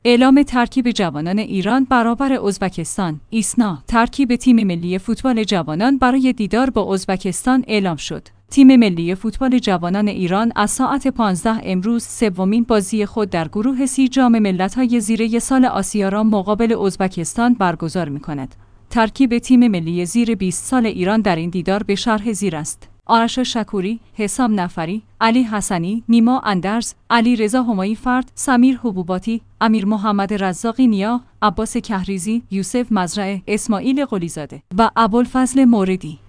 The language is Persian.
اعلام ترکیب جوانان ایران برابر ازبکستان. ایسنا. ترکیب تیم ملی فوتبال جوانان برای دیدار با ازبکستان اعلام شد. تیم ملی فوتبال جوانان ایران از ساعت 15 امروز سومین بازی خود در گروه سی جام ملت‌های زیر سال آسیا را مقابل ازبکستان برگزار می‌کند. ترکیب تیم ملی زیر 20 سال ایران در این دیدار به شرح زیر است: آرش شکوری، حسام نفری، علی حسنی، نیما اندرز، علی رضا همایی فرد، سمیر حبوباتی، امیر محمد رزاقی نیا، عباس کهریزی، یوسف مزرعه، اسماعیل قلیزاده و ابوالفضل موردی.